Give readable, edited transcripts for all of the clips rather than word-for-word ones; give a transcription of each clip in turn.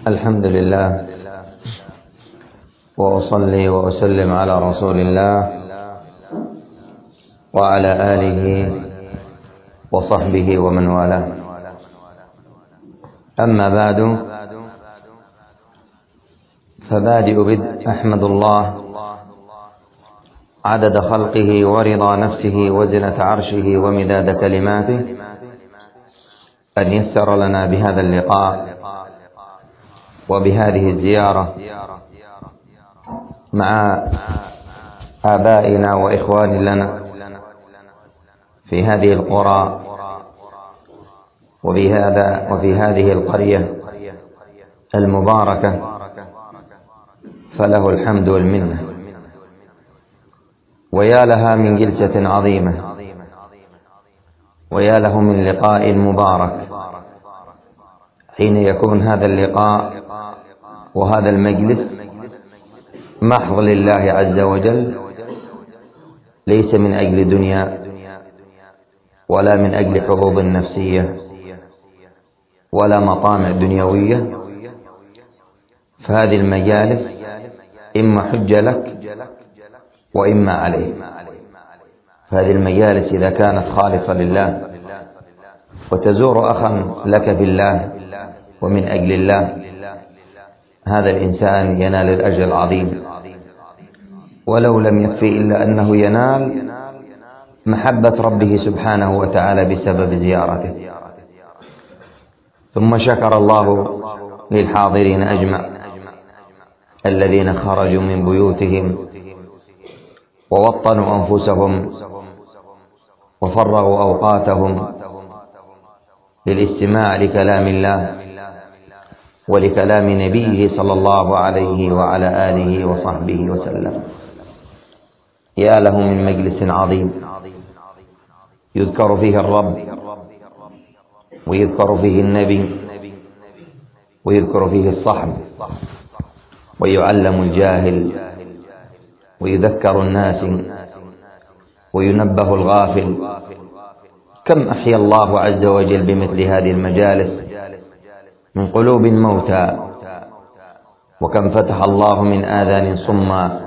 الحمد لله، وأصلي وأسلم على رسول الله وعلى آله وصحبه ومن والاه. أما بعد، فبادئ بدء أحمد الله عدد خلقه ورضا نفسه وزنة عرشه ومداد كلماته أن يسر لنا بهذا اللقاء وبهذه الزيارة مع آبائنا وإخوان لنا في هذه القرى وفي هذه القرية المباركة، فله الحمد والمنة. ويا لها من جلسة عظيمة، ويا له من لقاء مبارك حين يكون هذا اللقاء وهذا المجلس محض لله عز وجل، ليس من أجل دنيا ولا من أجل حظوظ نفسية ولا مطامع دنيوية. فهذه المجالس إما حجة لك وإما عليك. فهذه المجالس إذا كانت خالصة لله وتزور أخا لك في الله ومن أجل الله، هذا الإنسان ينال الأجر العظيم، ولو لم يكفي إلا أنه ينال محبة ربه سبحانه وتعالى بسبب زيارته. ثم شكر الله للحاضرين أجمع الذين خرجوا من بيوتهم ووطنوا أنفسهم وفرغوا أوقاتهم للاستماع لكلام الله ولكلام نبيه صلى الله عليه وعلى آله وصحبه وسلم. يا له من مجلس عظيم يذكر فيه الرب ويذكر فيه النبي ويذكر فيه الصحب ويعلم الجاهل ويذكر الناس وينبه الغافل. كم أحيا الله عز وجل بمثل هذه المجالس من قلوب موتى، وكم فتح الله من آذان صما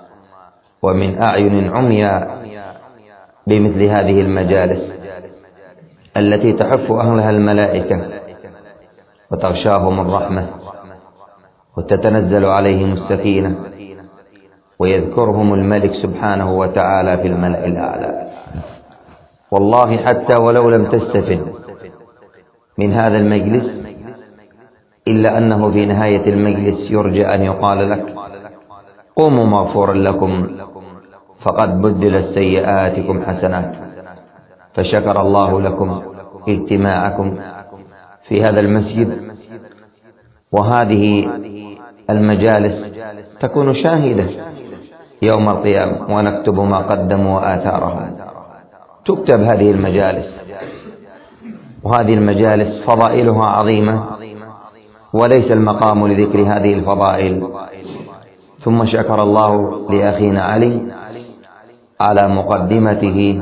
ومن أعين عميا بمثل هذه المجالس التي تحف أهلها الملائكة وتغشاهم الرحمة وتتنزل عليهم السكينة ويذكرهم الملك سبحانه وتعالى في الملأ الأعلى. والله حتى ولو لم تستفد من هذا المجلس إلا أنه في نهاية المجلس يرجى أن يقال لك: قوموا مغفورا لكم فقد بدلت سيئاتكم حسنات. فشكر الله لكم اجتماعكم في هذا المسجد، وهذه المجالس تكون شاهدة يوم القيامة، ونكتب ما قدموا وآثارهم. تكتب هذه المجالس، وهذه المجالس فضائلها عظيمة وليس المقام لذكر هذه الفضائل. ثم شكر الله لأخينا علي على مقدمته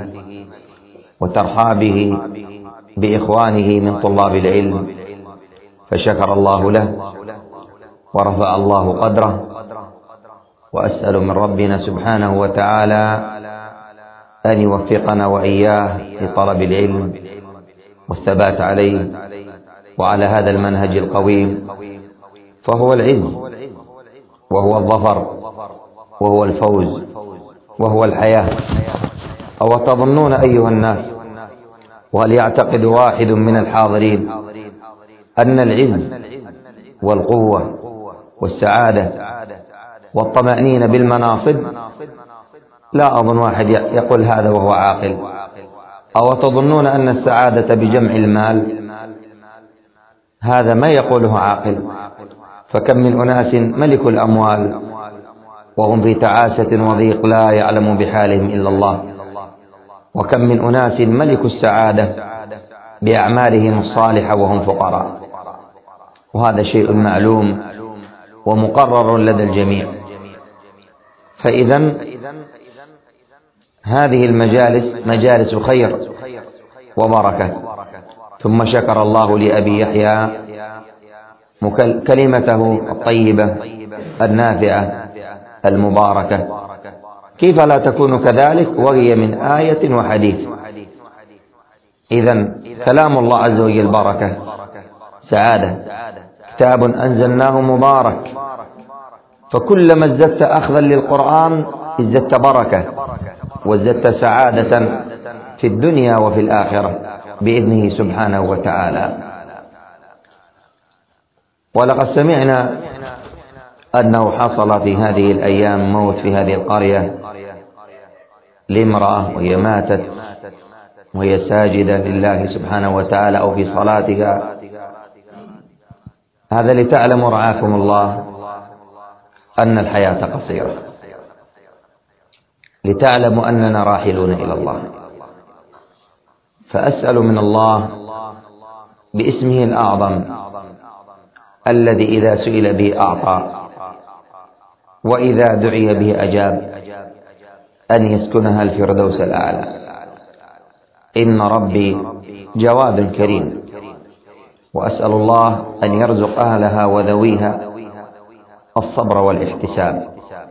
وترحابه بإخوانه من طلاب العلم، فشكر الله له ورفع الله قدره. وأسأل من ربنا سبحانه وتعالى أن يوفقنا وإياه لطلب العلم والثبات عليه وعلى هذا المنهج القويم، فهو العز وهو الظفر وهو الفوز وهو الحياة. أو تظنون أيها الناس، وهل يعتقد واحد من الحاضرين أن العز والقوة والسعادة والطمأنينة بالمناصب؟ لا أظن واحد يقول هذا وهو عاقل. أو تظنون أن السعادة بجمع المال؟ هذا ما يقوله عاقل. فكم من أناس ملك الأموال وهم في تعاسة وضيق لا يعلم بحالهم إلا الله، وكم من أناس ملك السعادة بأعمالهم الصالحة وهم فقراء، وهذا شيء معلوم ومقرر لدى الجميع. فإذا هذه المجالس مجالس خير وبركة. ثم شكر الله لأبي يحيى كلمته الطيبة النافعة المباركة. كيف لا تكون كذلك وهي من آية وحديث؟ إذن كلام الله عز وجل بركة، سعادة، كتاب أنزلناه مبارك، فكلما ازددت أخذا للقرآن ازددت بركة وازددت سعادة في الدنيا وفي الآخرة بإذنه سبحانه وتعالى. ولقد سمعنا أنه حصل في هذه الأيام موت في هذه القرية لامرأة، وهي ماتت وهي ساجدة لله سبحانه وتعالى أو في صلاتها. هذا لتعلموا رعاكم الله أن الحياة قصيرة، لتعلموا أننا راحلون إلى الله. فأسأل من الله باسمه الأعظم الذي إذا سئل به أعطى وإذا دعي به أجاب أن يسكنها الفردوس الأعلى. إن ربي جواد كريم، وأسأل الله أن يرزق أهلها وذويها الصبر والاحتساب.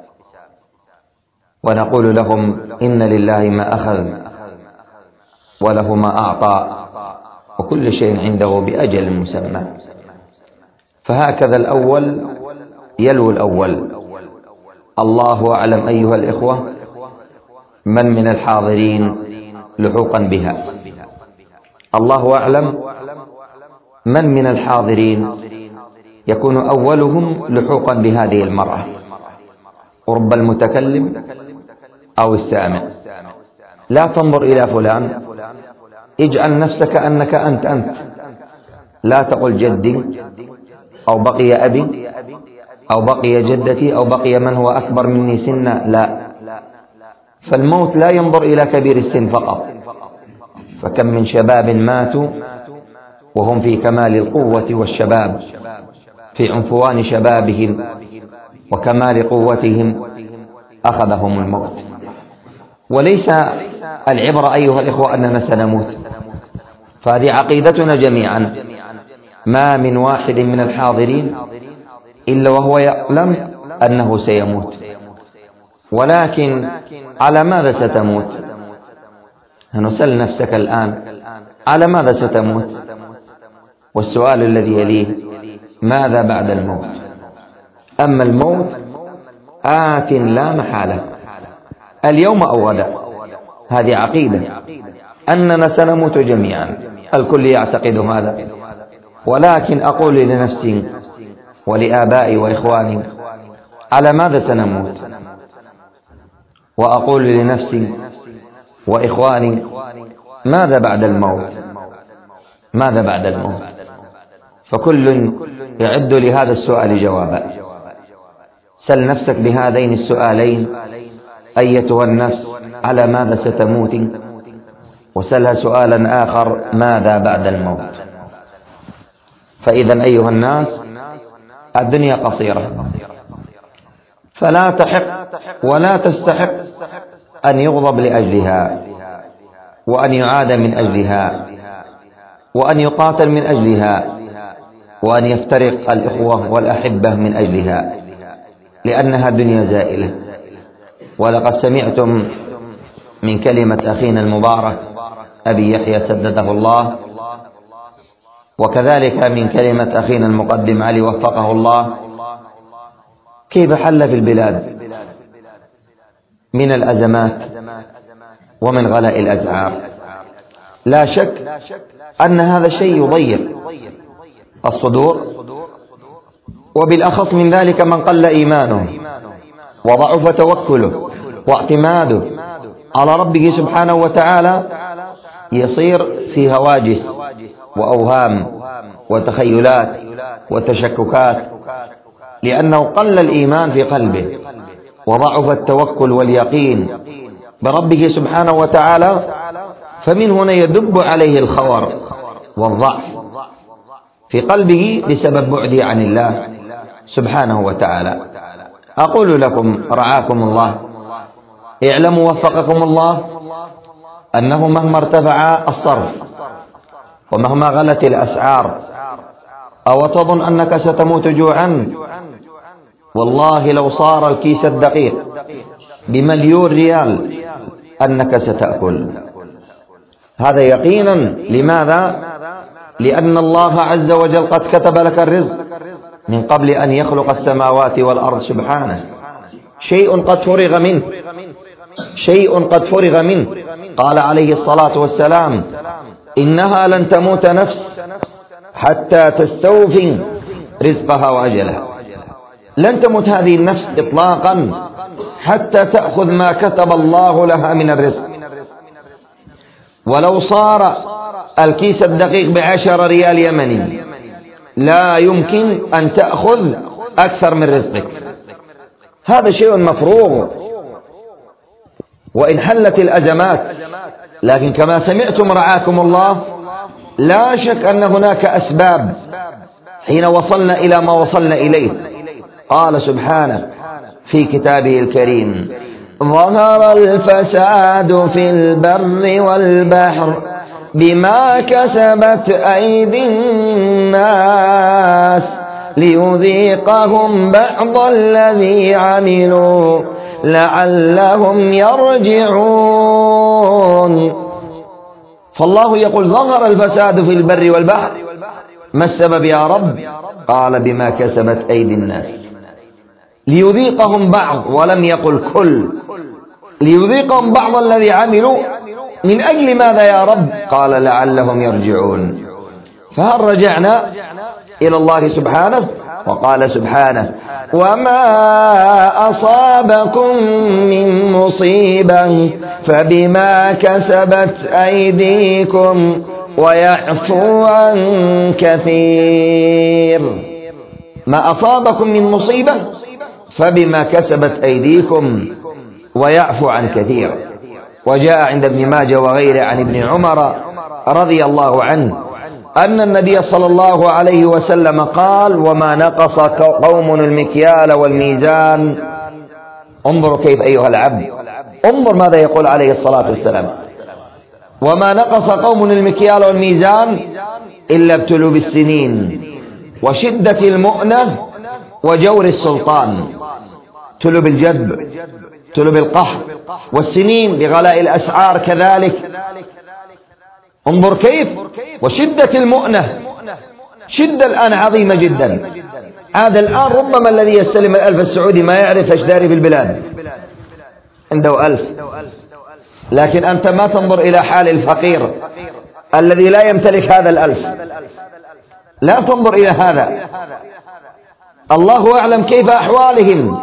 ونقول لهم إن لله ما أخذ وله ما أعطى وكل شيء عنده بأجل مسمى. فهكذا الأول يلو الأول. الله أعلم أيها الإخوة من الحاضرين لحوقا بها. الله أعلم من الحاضرين يكون أولهم لحوقا بهذه المرأة، قرب المتكلم أو السامع. لا تنظر إلى فلان، اجعل نفسك أنك أنت. لا تقل جدي أو بقي أبي أو بقي جدتي أو بقي من هو أكبر مني سنا، لا. فالموت لا ينظر إلى كبير السن فقط. فكم من شباب ماتوا وهم في كمال القوة والشباب، في عنفوان شبابهم وكمال قوتهم أخذهم الموت. وليس العبرة أيها الإخوة أننا سنموت، فهذه عقيدتنا جميعا. ما من واحد من الحاضرين إلا وهو يعلم أنه سيموت، ولكن على ماذا ستموت؟ نسأل نفسك الآن على ماذا ستموت؟ والسؤال الذي يليه ماذا بعد الموت؟ أما الموت آت لا محالة، اليوم أو غدا. هذه عقيدة أننا سنموت جميعا، الكل يعتقد هذا. ولكن أقول لنفسي ولآبائي وإخواني على ماذا سنموت؟ وأقول لنفسي وإخواني ماذا بعد الموت؟ ماذا بعد الموت؟ فكل يعد لهذا السؤال جوابا. سل نفسك بهذين السؤالين أيتها النفس على ماذا ستموت، وسلها سؤالا آخر ماذا بعد الموت. فإذا أيها الناس الدنيا قصيرة، فلا تحق ولا تستحق أن يغضب لأجلها، وأن يعاد من أجلها، وأن يقاتل من أجلها، وأن يفترق الإخوة والأحبة من أجلها، لأنها دنيا زائلة. ولقد سمعتم من كلمة أخينا المبارك أبي يحيى سدده الله، وكذلك من كلمة أخينا المقدم علي وفقه الله، كيف حل في البلاد من الأزمات ومن غلاء الأسعار. لا شك أن هذا الشيء يضيق الصدور، وبالأخص من ذلك من قل إيمانه وضعف توكله واعتماده على ربه سبحانه وتعالى، يصير في هواجس وأوهام وتخيلات وتشككات، لأنه قل الإيمان في قلبه وضعف التوكل واليقين بربه سبحانه وتعالى. فمن هنا يدب عليه الخور والضعف في قلبه بسبب بعده عن الله سبحانه وتعالى. أقول لكم رعاكم الله، اعلموا وفقكم الله أنه مهما ارتفع الصرف ومهما غلت الأسعار أو تظن أنك ستموت جوعا؟ والله لو صار الكيس الدقيق ب1,000,000 ريال أنك ستأكل. هذا يقينا. لماذا؟ لأن الله عز وجل قد كتب لك الرزق من قبل أن يخلق السماوات والأرض سبحانه. شيء قد فرغ منه، شيء قد فرغ منه. قال عليه الصلاة والسلام: إنها لن تموت نفس حتى تستوفي رزقها وأجلها. لن تموت هذه النفس إطلاقا حتى تأخذ ما كتب الله لها من الرزق. ولو صار الكيس الدقيق ب10 ريال يمني لا يمكن أن تأخذ أكثر من رزقك. هذا شيء مفروغ. وإن حلت الأزمات، لكن كما سمعتم رعاكم الله، لا شك أن هناك أسباب حين وصلنا إلى ما وصلنا إليه. قال سبحانه في كتابه الكريم: ظهر الفساد في البر والبحر بما كسبت أيدي الناس ليذيقهم بعض الذي عملوا لعلهم يرجعون. فالله يقول: ظهر الفساد في البر والبحر. ما السبب يا رب؟ قال: بما كسبت أيدي الناس. ليذيقهم بعض، ولم يقل كل. ليذيقهم بعض الذي عملوا. من أجل ماذا يا رب؟ قال: لعلهم يرجعون. فهل رجعنا إلى الله سبحانه؟ وقال سبحانه: وما أصابكم من مصيبة فبما كسبت أيديكم ويعفو عن كثير. ما أصابكم من مصيبة فبما كسبت أيديكم ويعفو عن كثير. وجاء عند ابن ماجه وغيره عن ابن عمر رضي الله عنه أن النبي صلى الله عليه وسلم قال: وما نقص قوم المكيال والميزان. انظروا كيف أيها العبد، انظر ماذا يقول عليه الصلاة والسلام: وما نقص قوم المكيال والميزان إلا ابتلوا بالسنين وشدة المؤنة وجور السلطان. ابتلوا بالجدب، ابتلوا بالقهر، والسنين بغلاء الأسعار كذلك. انظر كيف. وشدة المؤنة، شدة الآن عظيمة جدا. هذا الآن ربما الذي يستلم 1000 السعودي ما يعرف ايش داري في البلاد، عنده 1000. لكن أنت ما تنظر إلى حال الفقير الذي لا يمتلك هذا 1000. لا تنظر إلى هذا. الله أعلم كيف أحوالهم.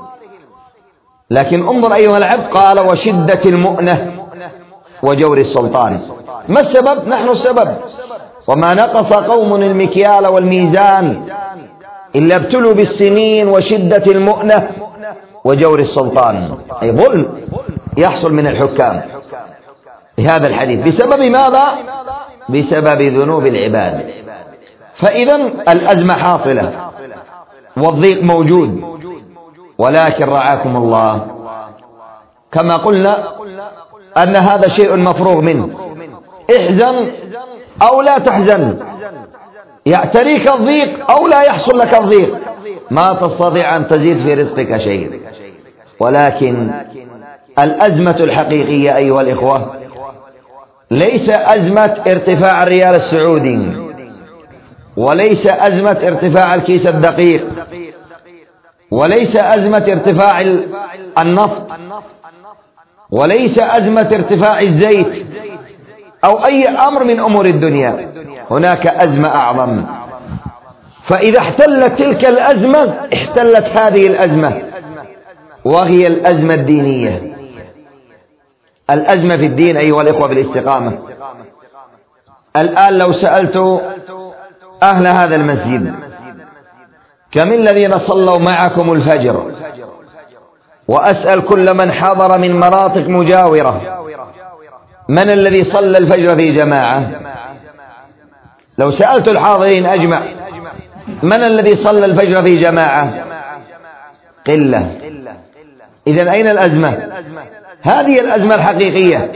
لكن انظر أيها العبد، قال: وشدة المؤنة وجور السلطان. ما السبب؟ نحن السبب. وما نقص قوم المكيال والميزان إلا ابتلوا بالسنين وشدة المؤنة وجور السلطان، أي ظلم يحصل من الحكام. بهذا الحديث بسبب ماذا؟ بسبب ذنوب العباد. فإذا الأزمة حاصلة والضيق موجود، ولكن رعاكم الله كما قلنا أن هذا شيء مفروغ منه. احزن أو لا تحزن، يعتريك الضيق أو لا يحصل لك الضيق، ما تستطيع أن تزيد في رزقك شيء. ولكن الأزمة الحقيقية أيها الإخوة ليس أزمة ارتفاع الريال السعودي، وليس أزمة ارتفاع الكيس الدقيق، وليس أزمة ارتفاع النفط، وليس أزمة ارتفاع الزيت أو أي أمر من أمور الدنيا. هناك أزمة أعظم. فإذا احتلت تلك الأزمة احتلت هذه الأزمة، وهي الأزمة الدينية. الأزمة في الدين أيها الإخوة بالاستقامة. الآن لو سألت أهل هذا المسجد: كم الذين صلوا معكم الفجر؟ وأسأل كل من حضر من مناطق مجاورة: من الذي صلى الفجر في جماعة؟ لو سألت الحاضرين أجمع: من الذي صلى الفجر في جماعة؟ قلة. إذن أين الأزمة؟ هذه الأزمة الحقيقية،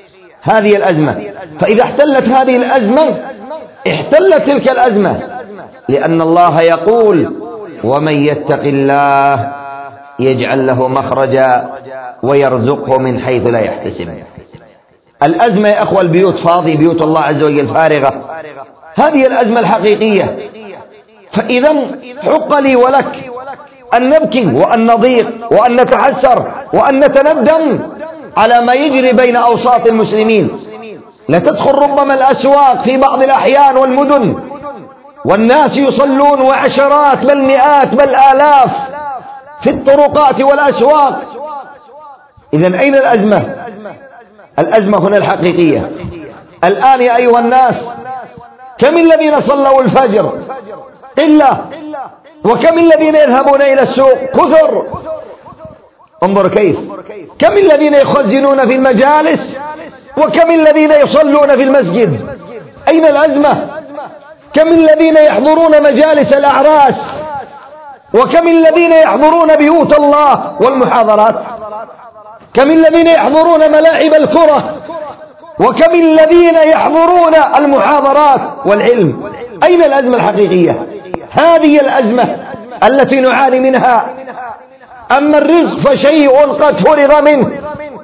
هذه الأزمة. فإذا احتلت هذه الأزمة احتلت تلك الأزمة. لأن الله يقول: ومن يتق الله يجعل له مخرجا ويرزقه من حيث لا يحتسب. الأزمة يا أخوة البيوت فاضي، بيوت الله عز وجل فارغة، هذه الأزمة الحقيقية. فإذا حق لي ولك أن نبكي وأن نضيق وأن نتحسر وأن نتندم على ما يجري بين أوساط المسلمين. لتدخل ربما الأسواق في بعض الأحيان والمدن والناس يصلون وعشرات بل مئات بل آلاف في الطرقات والأسواق. إذن أين الأزمة؟ الأزمة هنا الحقيقية. الآن يا أيها الناس كم الذين صلوا الفجر؟ قلة. وكم الذين يذهبون إلى السوق؟ كثر. انظر كيف. كم الذين يخزنون في المجالس وكم الذين يصلون في المسجد؟ أين الأزمة؟ كم الذين يحضرون مجالس الأعراس وكم الذين يحضرون بيوت الله والمحاضرات؟ كم الذين يحضرون ملاعب الكرة وكم الذين يحضرون المحاضرات والعلم؟ أين الأزمة الحقيقية؟ هذه الأزمة التي نعاني منها. أما الرزق فشيء قد فرغ منه،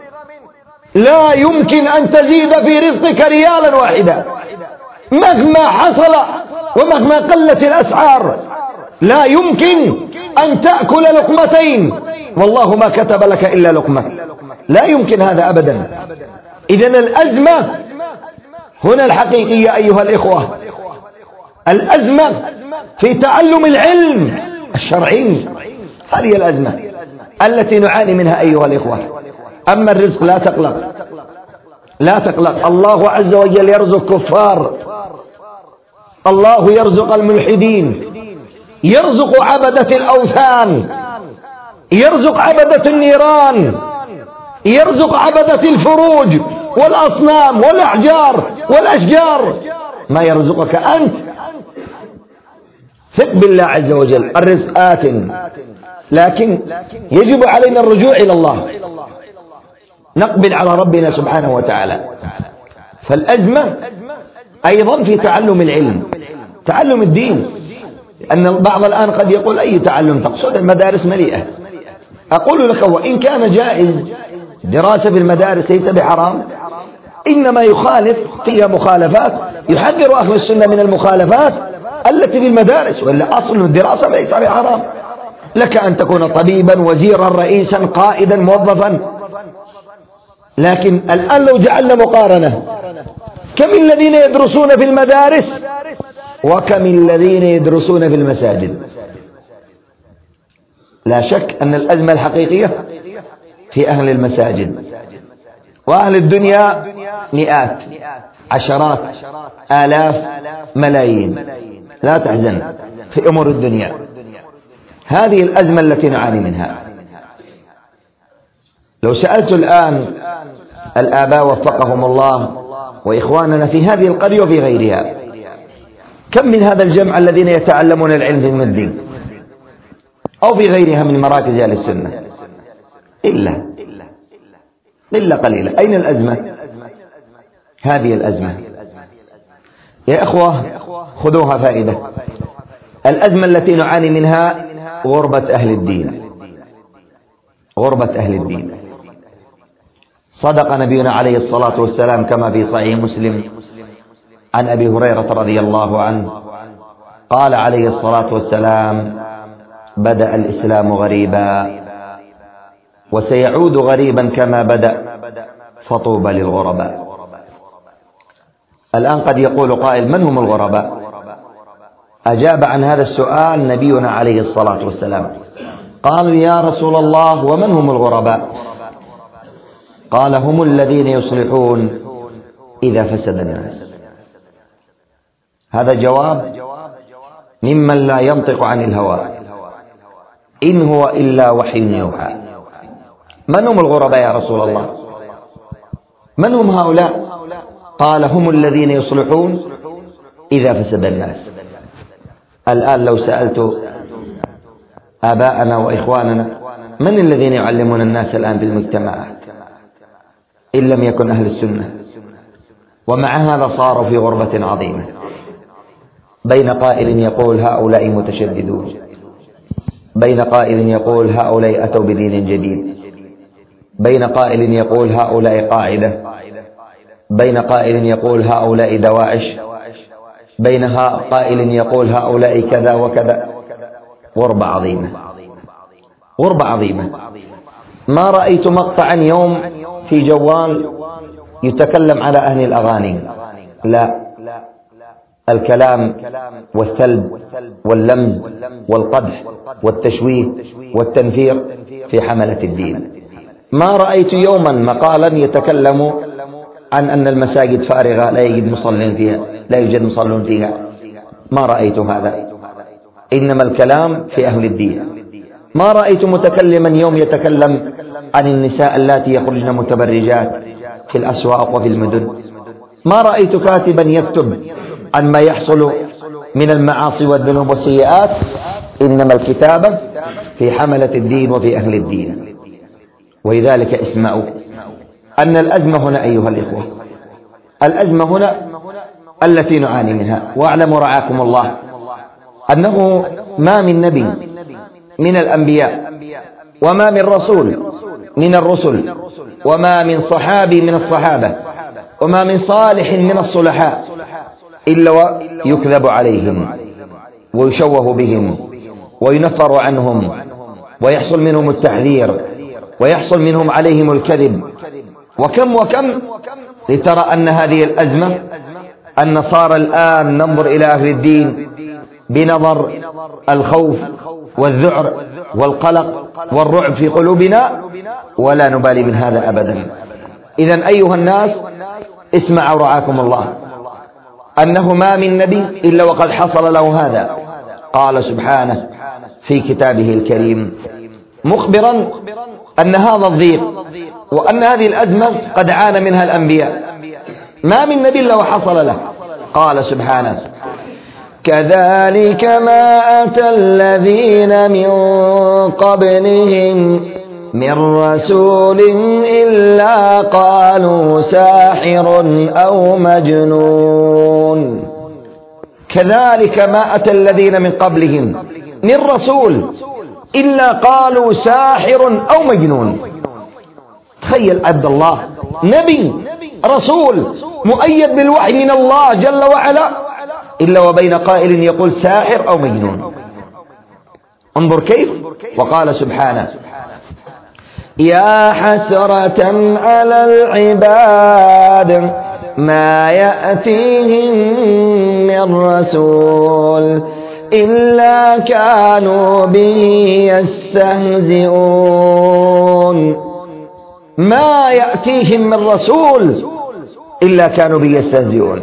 لا يمكن أن تزيد في رزقك ريالا واحدا مهما حصل ومهما قلت الأسعار. لا يمكن أن تأكل لقمتين والله ما كتب لك إلا لقمة، لا يمكن هذا أبدا. إذن الأزمة هنا الحقيقية أيها الإخوة. الأزمة في تعلم العلم الشرعي، هذه الأزمة التي نعاني منها أيها الإخوة. أما الرزق لا تقلق، لا تقلق، الله عز وجل يرزق كفار، الله يرزق الملحدين، يرزق عبدة الأوثان، يرزق عبدة النيران، يرزق عبدة الفروج والأصنام والأحجار والأشجار. ما يرزقك أنت. ثق بالله عز وجل، الرزق آت، لكن يجب علينا الرجوع إلى الله، نقبل على ربنا سبحانه وتعالى. فالأزمة أيضا في تعلم العلم، تعلم الدين. لأن البعض الآن قد يقول: أي تعلم تقصد؟ المدارس مليئة. أقول لك: وإن كان جائز دراسة في المدارس ليس بحرام، إنما يخالف فيها مخالفات يحذر أهل السنة من المخالفات التي في المدارس، وإلا أصل الدراسة ليس بحرام. لك أن تكون طبيبا، وزيرا، رئيسا، قائدا، موظفا. لكن الآن لو جعلنا مقارنة، كم الذين يدرسون في المدارس وكم الذين يدرسون في المساجد؟ لا شك أن الأزمة الحقيقية في أهل المساجد، وأهل الدنيا مئات، عشرات، آلاف، ملايين. لا تحزن في أمور الدنيا. هذه الأزمة التي نعاني منها. لو سألت الآن الآباء وفقهم الله وإخواننا في هذه القرية وفي غيرها، كم من هذا الجمع الذين يتعلمون العلم في الدين أو في غيرها من مراكز أهل السنة؟ إلا قليلا. أين الأزمة؟ هذه الأزمة يا أخوة، خذوها فائدة. الأزمة التي نعاني منها غربة أهل الدين، غربة أهل الدين. صدق نبينا عليه الصلاة والسلام كما في صحيح مسلم عن أبي هريرة رضي الله عنه قال عليه الصلاة والسلام: بدأ الإسلام غريبا وسيعود غريبا كما بدأ فطوبى للغرباء. الآن قد يقول قائل: من هم الغرباء؟ أجاب عن هذا السؤال نبينا عليه الصلاة والسلام. قالوا: يا رسول الله ومن هم الغرباء؟ قال: هم الذين يصلحون إذا فسد الناس. هذا جواب ممن لا ينطق عن الهوى، إن هو إلا وحي يوحى. من هم الغرباء يا رسول الله؟ من هم هؤلاء؟ قال: هم الذين يصلحون إذا فسد الناس. الآن لو سألت آباءنا وإخواننا: من الذين يعلمون الناس الآن في المجتمعات إن لم يكن أهل السنة؟ ومع هذا صاروا في غربة عظيمة، بين قائل يقول هؤلاء متشددون، بين قائل يقول هؤلاء أتوا بدين جديد، بين قائل يقول هؤلاء قاعدة، بين قائل يقول هؤلاء دواعش، بين قائل يقول هؤلاء كذا وكذا. غربة عظيمة، غربة عظيمة. ما رأيت مقطعا يوم في جوال يتكلم على أهل الأغاني، لا، الكلام والسلب واللمز والقدح والتشويه والتنفير في حملة الدين. ما رأيت يوما مقالا يتكلم عن أن المساجد فارغة لا يوجد مصلون فيها، ما رأيت هذا، إنما الكلام في أهل الدين. ما رأيت متكلما يوم يتكلم عن النساء اللاتي يخرجن متبرجات في الأسواق وفي المدن، ما رأيت كاتبا يكتب عن ما يحصل من المعاصي والذنوب والسيئات، إنما الكتابة في حملة الدين وفي أهل الدين. ولذلك اسمعوا أن الأزمة هنا أيها الإخوة، الأزمة هنا التي نعاني منها، واعلموا رعاكم الله أنه ما من نبي من الأنبياء وما من رسول من الرسل وما من صحابي من الصحابة وما من صالح من الصلحاء إلا ويكذب عليهم ويشوه بهم وينفر عنهم ويحصل منهم التحذير ويحصل منهم عليهم الكذب. وكم لترى أن هذه الأزمة أن صار الآن ننظر إلى أهل الدين بنظر الخوف والذعر والقلق والرعب في قلوبنا، ولا نبالي من هذا أبدا. إذن أيها الناس اسمعوا رعاكم الله أنه ما من نبي إلا وقد حصل له هذا. قال سبحانه في كتابه الكريم مخبرا أن هذا الضيق وأن هذه الأزمة قد عانى منها الأنبياء، ما من نبي إلا وحصل له. قال سبحانه كذلك ما أتى الذين من قبلهم من رسول إلا قالوا ساحر أو مجنون. كذلك ما أتى الذين من قبلهم من رسول إلا قالوا ساحر أو مجنون. تخيل عبد الله، نبي رسول مؤيد بالوحي من الله جل وعلا، إلا وبين قائل يقول ساحر أو مجنون. انظر كيف. وقال سبحانه يا حسرة على العباد ما يأتيهم من رسول إلا كانوا به يستهزئون. ما يأتيهم من رسول إلا كانوا به يستهزئون.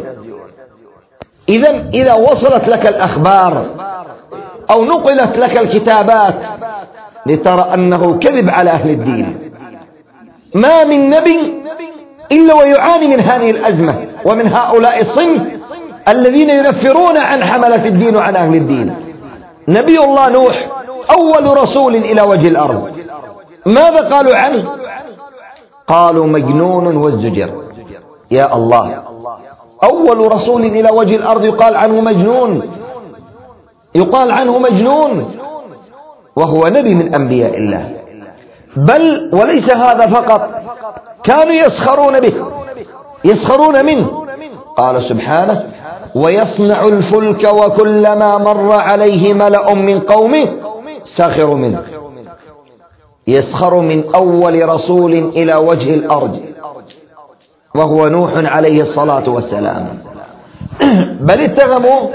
إذا وصلت لك الأخبار أو نقلت لك الكتابات لترى أنه كذب على أهل الدين. ما من نبي إلا ويعاني من هذه الأزمة ومن هؤلاء الصنف الذين ينفرون عن حملة الدين وعن أهل الدين. نبي الله نوح أول رسول إلى وجه الأرض، ماذا قالوا عنه؟ قالوا مجنون وازدجر. يا الله، أول رسول إلى وجه الأرض يقال عنه مجنون، يقال عنه مجنون وهو نبي من أنبياء الله. بل وليس هذا فقط، كانوا يسخرون به، يسخرون منه. قال سبحانه ويصنع الفلك وكلما مر عليه ملأ من قومه سخروا منه. يسخر من أول رسول إلى وجه الأرض وهو نوح عليه الصلاة والسلام. بل اتهموا،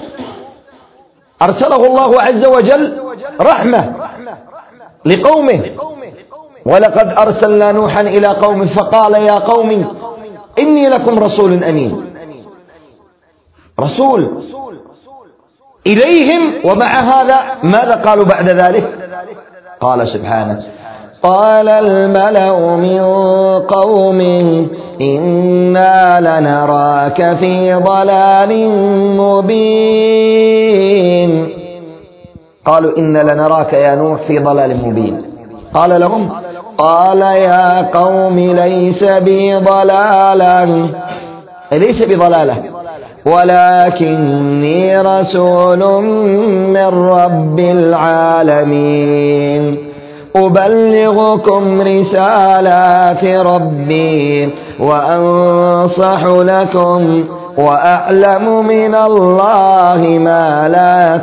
أرسله الله عز وجل رحمة لقومه. ولقد أرسلنا نوحا إلى قومه فقال يا قوم إني لكم رسول أمين. رسول إليهم، ومع هذا ماذا قالوا بعد ذلك؟ قال سبحانه قال الملأ من قومه إنا لنراك في ضلال مبين. قالوا إنا لنراك يا نوح في ضلال مبين. قال لهم قال يا قوم ليس بي ضلالة، ليس بضلالة، ولكني رسول من رب العالمين أبلغكم رسالات ربي وأنصح لكم وأعلم من الله ما لا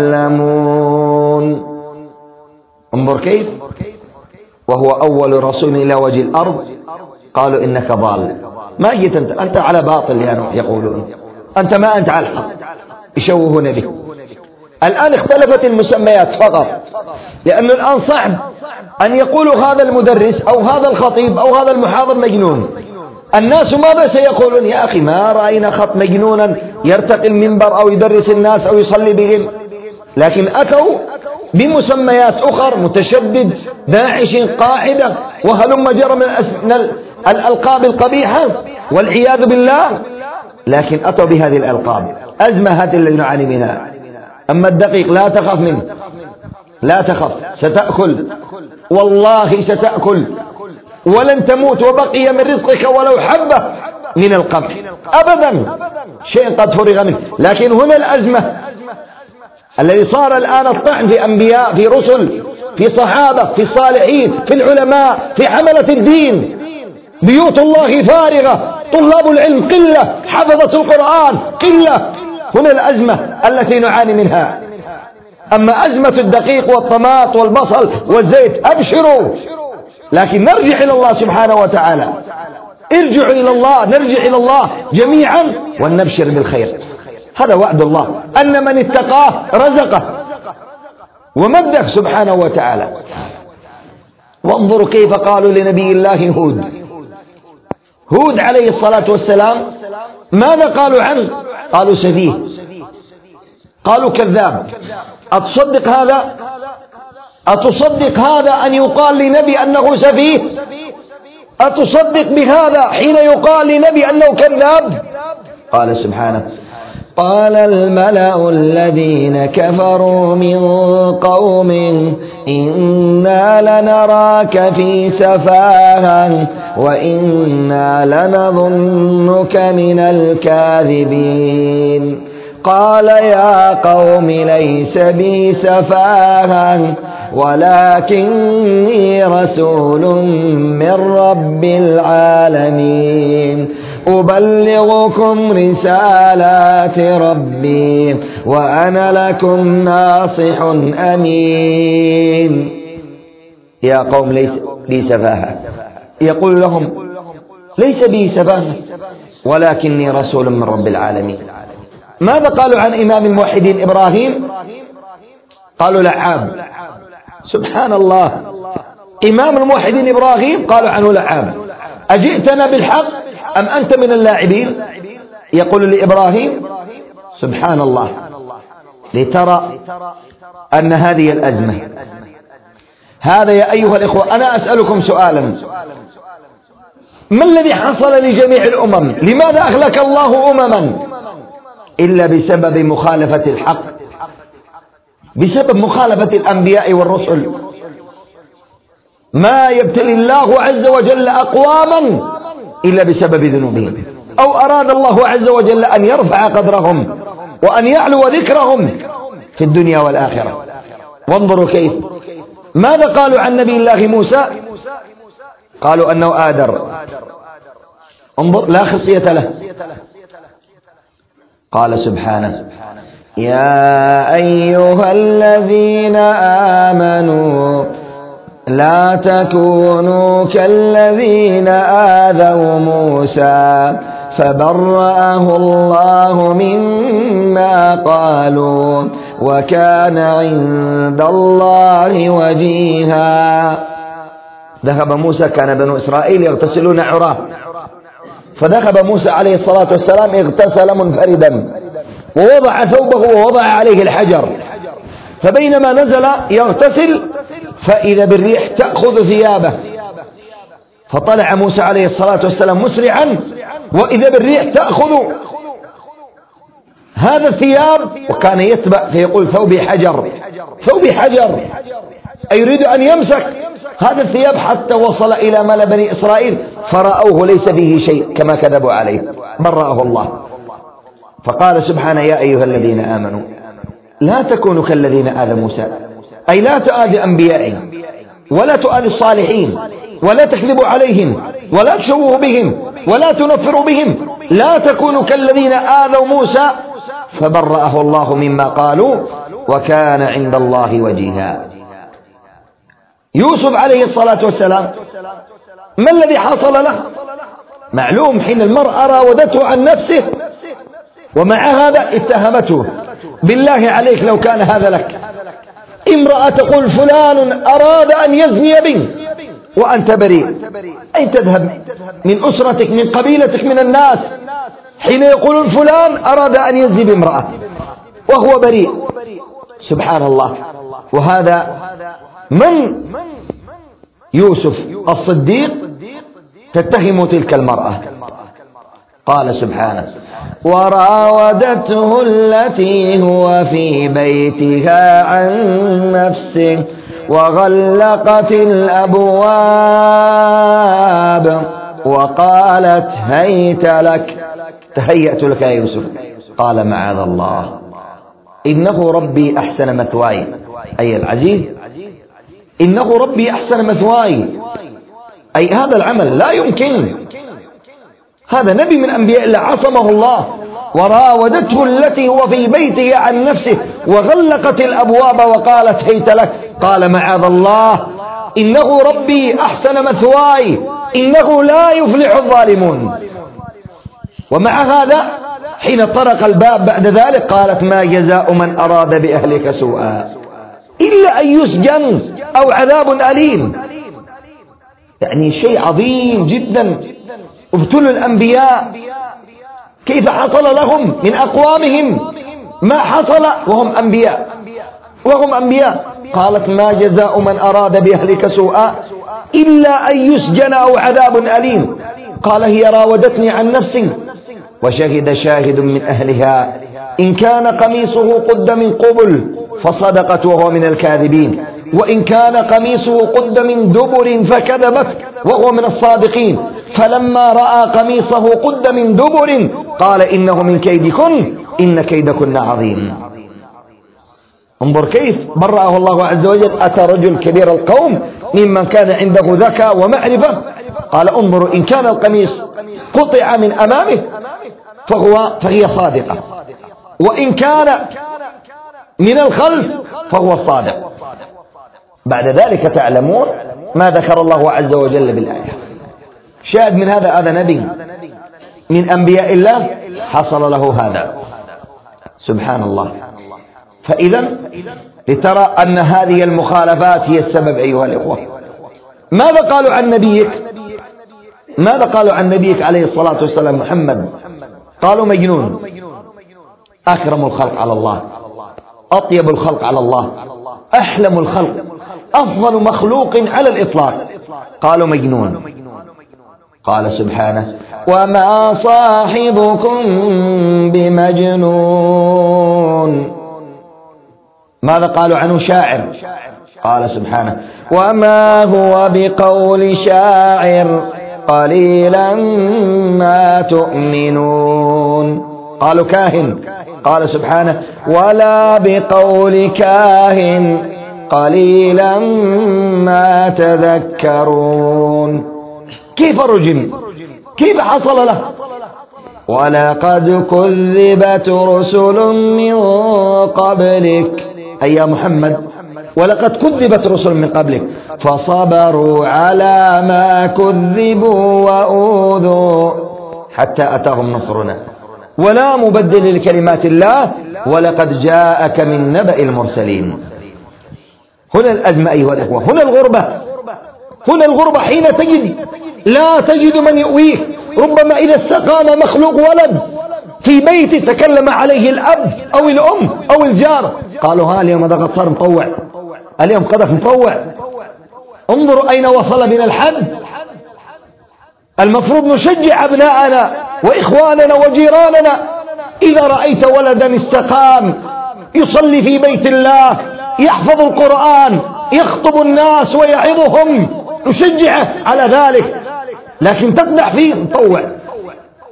تعلمون. انظر كيف، وهو أول رسول إلى وجه الأرض قالوا إنك ضال، ما جيت أنت على باطل يقولون، أنت ما أنت على الحق، يشوهون به. الآن اختلفت المسميات فقط، لأنه الآن صعب أن يقولوا هذا المدرس أو هذا الخطيب أو هذا المحاضر مجنون. الناس ماذا سيقولون؟ يا أخي ما رأينا خط مجنونا يرتقي المنبر أو يدرس الناس أو يصلي بهم. لكن أتوا بمسميات أخرى، متشدد، داعش، قاعدة، وهلم جرى من الألقاب القبيحة والعياذ بالله. لكن أتوا بهذه الألقاب. أزمة هذه التي نعاني منها. أما الدقيق لا تخف منه، لا تخف، ستأكل، والله ستأكل ولن تموت، وبقي من رزقك ولو حبة من القمح أبدا، شيء قد فرغ منه. لكن هنا الأزمة الذي صار الآن الطعن في أنبياء، في رسل، في صحابة، في الصالحين، في العلماء، في حملة الدين. بيوت الله فارغة، طلاب العلم قلة، حفظة القرآن قلة. هنا الأزمة التي نعاني منها. أما أزمة الدقيق والطماط والبصل والزيت أبشروا، لكن نرجع إلى الله سبحانه وتعالى. ارجعوا إلى الله، نرجع إلى الله جميعا ونبشر بالخير. هذا وعد الله، أن من اتقاه رزقه ومده سبحانه وتعالى. وانظروا كيف قالوا لنبي الله هود عليه الصلاة والسلام، ماذا قالوا عنه؟ قالوا سفيه، قالوا كذاب. أتصدق هذا؟ أتصدق هذا أن يقال لنبي أنه سفيه؟ أتصدق بهذا حين يقال لنبي أنه كذاب؟ قال سبحانه: قال الملأ الذين كفروا من قومه إنا لنراك في سفاهة وإنا لنظنك من الكاذبين. قال يا قوم ليس بي سفاهة ولكني رسول من رب العالمين أبلغكم رسالات ربي وأنا لكم ناصح أمين. يا قوم ليس بي سفاهة، يقول لهم ليس بي سفاهة ولكني رسول من رب العالمين. ماذا قالوا عن إمام الموحدين إبراهيم؟ قالوا لعاب. سبحان الله، إمام الموحدين إبراهيم قالوا عنه لعاب. أجئتنا بالحق أم أنت من اللاعبين؟ يقول لإبراهيم. سبحان الله، لترى أن هذه الأزمة. هذا يا أيها الإخوة، أنا أسألكم سؤالا: ما الذي حصل لجميع الأمم؟ لماذا أهلك الله أمما؟ إلا بسبب مخالفة الحق، بسبب مخالفة الأنبياء والرسل. ما يبتلي الله عز وجل أقواما إلا بسبب ذنوبهم، أو أراد الله عز وجل أن يرفع قدرهم وأن يعلو ذكرهم في الدنيا والآخرة. وانظروا كيف، ماذا قالوا عن نبي الله موسى؟ قالوا أنه آدر. انظر، لا خصية له. قال سبحانه: يا أيها الذين آمنوا لا تكونوا كالذين آذوا موسى فبرأه الله مما قالوا وكان عند الله وجيها. ذهب موسى، كان بنو إسرائيل يغتسلون عراه، فذهب موسى عليه الصلاة والسلام اغتسل منفردا ووضع ثوبه ووضع عليه الحجر، فبينما نزل يغتسل فإذا بالريح تأخذ ثيابه، فطلع موسى عليه الصلاة والسلام مسرعا وإذا بالريح تأخذ هذا الثياب، وكان يتبع فيقول ثوبي حجر، ثوبي حجر، أي يريد أن يمسك هذا الثياب حتى وصل إلى ملا بني إسرائيل فرأوه ليس فيه شيء كما كذبوا عليه، برأه الله. فقال سبحانه يا أيها الذين آمنوا لا تكونوا كالذين آذوا موسى، أي لا تؤذوا أنبيائهم ولا تؤذوا الصالحين ولا تكذبوا عليهم ولا تشوهوا بهم ولا تنفروا بهم، لا تكونوا كالذين آذوا موسى فبرأه الله مما قالوا وكان عند الله وجيها. يوسف عليه الصلاة والسلام ما الذي حصل له؟ معلوم حين المرأة راودته عن نفسه ومع هذا اتهمته، بالله عليك لو كان هذا لك، امرأة تقول فلان أراد أن يزني بي وأنت بريء، أين تذهب من أسرتك من قبيلتك من الناس حين يقولون فلان أراد أن يزني بامرأة وهو بريء؟ سبحان الله. وهذا من يوسف الصديق تتهم تلك المرأة. قال سبحانه وراودته التي هو في بيتها عن نفسه وغلقت الأبواب وقالت هيت لك، تهيأت لك يا يوسف. قال معاذ الله إنه ربي أحسن مثواي، أي العزيز إنه ربي أحسن مثواي، أي هذا العمل لا يمكن، هذا نبي من أنبياء الله عصمه الله. وراودته التي هو في بيته عن نفسه وغلقت الأبواب وقالت هيت لك. قال معاذ الله إنه ربي أحسن مثواي إنه لا يفلح الظالمون. ومع هذا حين طرق الباب بعد ذلك قالت ما جزاء من أراد بأهلك سوءا إلا أن يسجن أو عذاب أليم. يعني شيء عظيم جدا. ابتلوا الأنبياء كيف حصل لهم من أقوامهم ما حصل وهم أنبياء. قالت ما جزاء من أراد بأهلك سوءا إلا أن يسجن أو عذاب أليم. قال هي راودتني عن نفسي وشهد شاهد من أهلها إن كان قميصه قد من قبل فصدقت وهو من الكاذبين وإن كان قميصه قد من دبر فكذبت وهو من الصادقين. فلما رأى قميصه قد من دبر قال إنه من كيدكن إن كيدكن عظيم. انظر كيف برأه الله عز وجل. أتى رجل كبير القوم ممن كان عنده ذكاء ومعرفة قال انظروا إن كان القميص قطع من أمامه فهي صادقة وإن كان من الخلف فهو الصادق. بعد ذلك تعلمون ما ذكر الله عز وجل بالآية. شاهد من هذا نبي من أنبياء الله حصل له هذا. سبحان الله. فإذا لترى أن هذه المخالفات هي السبب أيها الإخوة. ماذا قالوا عن نبيك عليه الصلاة والسلام محمد؟ قالوا مجنون، أكرم الخلق على الله، أطيب الخلق على الله، أحلم الخلق، أفضل مخلوق على الإطلاق. قالوا مجنون. قال سبحانه وما صاحبكم بمجنون. ماذا قالوا عنه؟ شاعر. قال سبحانه وما هو بقول شاعر قليلا ما تؤمنون. قالوا كاهن. قال سبحانه ولا بقول كاهن قليلا ما تذكرون. كيف رجم؟ كيف حصل له؟ ولقد كذبت رسل من قبلك، أي يا محمد ولقد كذبت رسل من قبلك فصبروا على ما كذبوا وأوذوا حتى أتاهم نصرنا ولا مبدل لكلمات الله ولقد جاءك من نبأ المرسلين. هنا الأزمة أيها الأخوة، هنا الغربة حين لا تجد من يؤويك. ربما إذا استقام مخلوق ولد في بيت تكلم عليه الأب أو الأم أو الجار قالوا اليوم هذا قد صار مطوع، اليوم قذف مطوع. انظروا أين وصل بنا الحد. المفروض نشجع أبناءنا وإخواننا وجيراننا. إذا رأيت ولدا استقام يصلي في بيت الله يحفظ القرآن يخطب الناس ويعظهم نشجعه على ذلك، لكن تقدح فيه مطوع.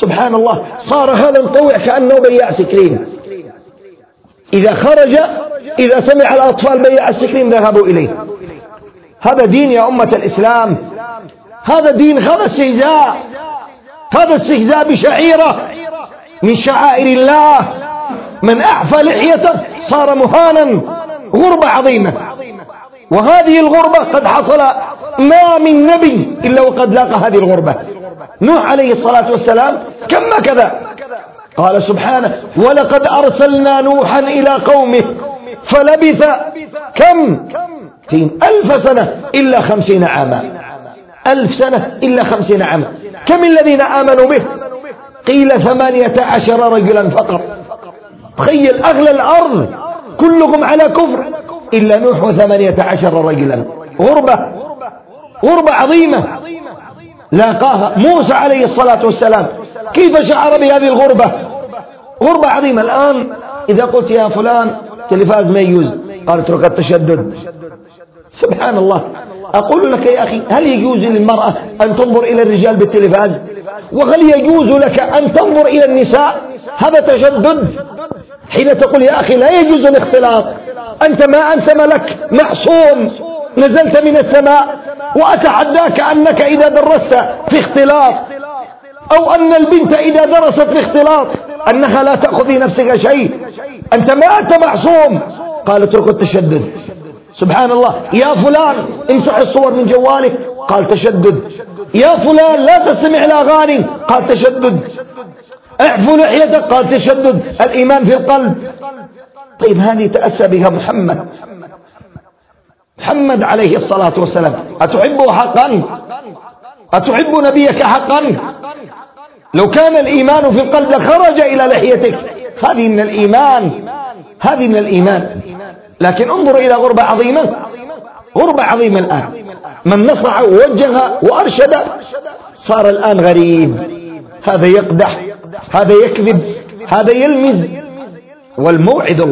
سبحان الله، صار هذا الطوع كأنه بياع سكرين، إذا خرج إذا سمع الأطفال بياع السكرين ذهبوا إليه. هذا دين يا أمة الإسلام، هذا دين، هذا استهزاء، هذا استهزاء بشعيرة من شعائر الله. من أعفى لحيته صار مهانا، غربة عظيمة. وهذه الغربة قد حصل ما من نبي إلا وقد لاقى هذه الغربة. نوح عليه الصلاة والسلام كم كذا، قال سبحانه: ولقد أرسلنا نوحا إلى قومه فلبث كم 1000 سنة إلا 50 عاما. 1000 سنة إلا 50 عاما. كم الذين آمنوا به؟ قيل 18 رجلا فقط. تخيل أغلى الأرض كلهم على كفر إلا نوح 18 رجلا. غربة عظيمة لاقاها موسى عليه الصلاة والسلام. كيف شعر بهذه الغربة؟ غربة عظيمة. الآن إذا قلت يا فلان تلفاز ما يجوز، قال اترك التشدد. سبحان الله. أقول لك يا أخي، هل يجوز للمرأة أن تنظر إلى الرجال بالتلفاز؟ وهل يجوز لك أن تنظر إلى النساء؟ هذا تشدد. حين تقول يا أخي لا يجوز الاختلاط، أنت ما أنت ملك معصوم نزلت من السماء، وأتحداك أنك إذا درست في اختلاط، أو أن البنت إذا درست في اختلاط أنها لا تأخذ في نفسك شيء، أنت ما أنت معصوم. قال اترك التشدد. سبحان الله. يا فلان امسح الصور من جوالك، قال تشدد. يا فلان لا تستمع الأغاني، قال تشدد. اعفو لحيتك، قال تشدد. الإيمان في القلب. طيب هذه تأسى بها محمد عليه الصلاة والسلام. أتحبه حقا؟ أتحب نبيك حقا؟ لو كان الإيمان في القلب لخرج إلى لحيتك. هذه من الإيمان. لكن انظر إلى غربة عظيمة الآن. من نصح ووجه وأرشد صار الآن غريب. هذا يقدح، هذا يكذب، هذا يلمز. والموعد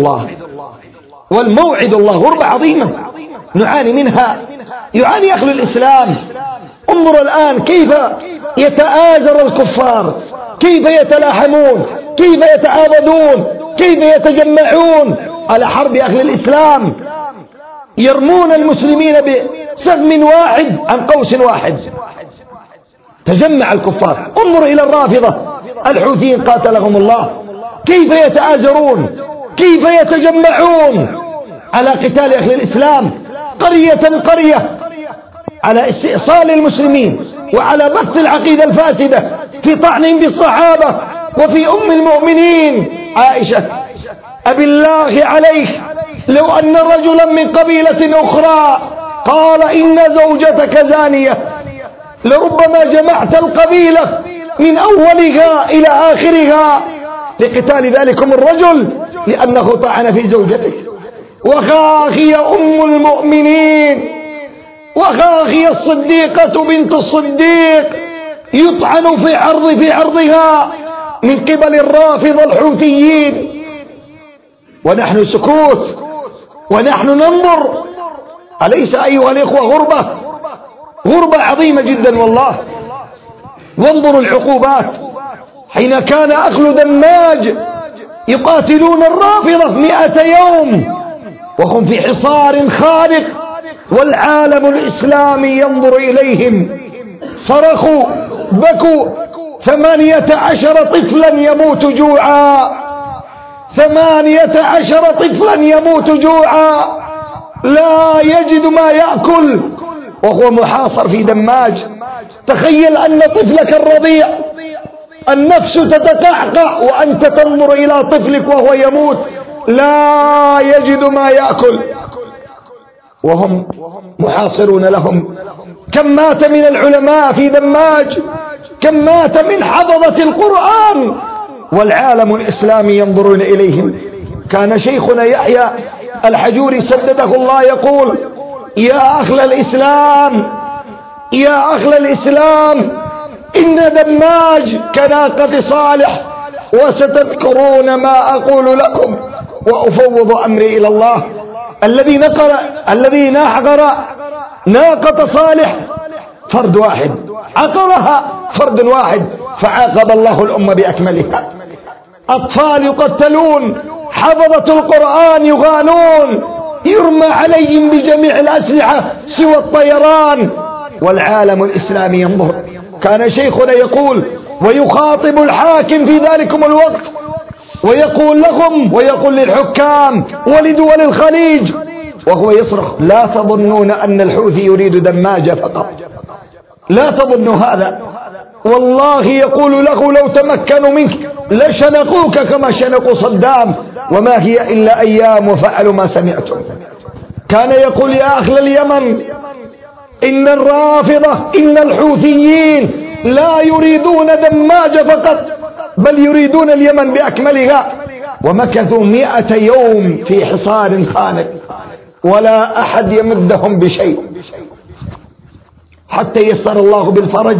الله غربة عظيمة نعاني منها، يعاني أهل الإسلام. انظر الآن كيف يتآزر الكفار، كيف يتلاحمون، كيف يتعاضدون، كيف يتجمعون على حرب أهل الإسلام. يرمون المسلمين بسهم واحد عن قوس واحد. تجمع الكفار. انظر إلى الرافضة الحوثيين قاتلهم الله، كيف يتآزرون، كيف يتجمعون على قتال أهل الإسلام، قرية على استئصال المسلمين وعلى بث العقيدة الفاسدة، في طعنهم بالصحابة وفي أم المؤمنين عائشة. أبي الله عليك لو أن رجلا من قبيلة أخرى قال إن زوجتك زانية لربما جمعت القبيلة من أولها إلى آخرها لقتال ذلكم الرجل لأنه طعن في زوجته. وخاخي أم المؤمنين، وخاخي الصديقة بنت الصديق يطعن في عرضها من قبل الرافضة الحوثيين، ونحن سكوت ونحن ننظر. أليس أيها الإخوة غربة عظيمة جدا والله. وانظروا العقوبات. حين كان أهل دماج يقاتلون الرافضة 100 يوم وهم في حصار خانق والعالم الإسلامي ينظر إليهم، صرخوا بكوا 18 طفلا يموت جوعا، 18 طفلا يموت جوعا، لا يجد ما يأكل وهو محاصر في دماج. تخيل أن طفلك الرضيع النفس تتقعقع وأنت تنظر إلى طفلك وهو يموت لا يجد ما يأكل وهم محاصرون لهم. كم مات من العلماء في دماج، كم مات من حفظة القرآن والعالم الإسلامي ينظرون إليهم. كان شيخنا يحيى الحجوري سدده الله يقول: يا أهل الإسلام، يا أهل الإسلام، إن دماج كناقة صالح، وستذكرون ما أقول لكم وأفوض أمري إلى الله. الذي نحغر ناقة صالح فرد واحد، عقرها فرد واحد، فعاقب الله الأمة بأكملها. أطفال يقتلون، حفظة القرآن يغالون، يرمى عليهم بجميع الأسلحة سوى الطيران، والعالم الإسلامي ينظر. كان شيخنا يقول ويخاطب الحاكم في ذلكم الوقت ويقول لهم ويقول للحكام ولدول الخليج وهو يصرخ: لا تظنون أن الحوثي يريد دماجة فقط، لا تظنوا هذا، والله يقول له لو تمكنوا منك لشنقوك كما شنقوا صدام، وما هي إلا أيام وفعلوا ما سمعتم. كان يقول: يا أهل اليمن، إن الرافضة إن الحوثيين لا يريدون دماجة فقط بل يريدون اليمن بأكملها. ومكثوا 100 يوم في حصار خانق ولا أحد يمدهم بشيء، حتى يسر الله بالفرج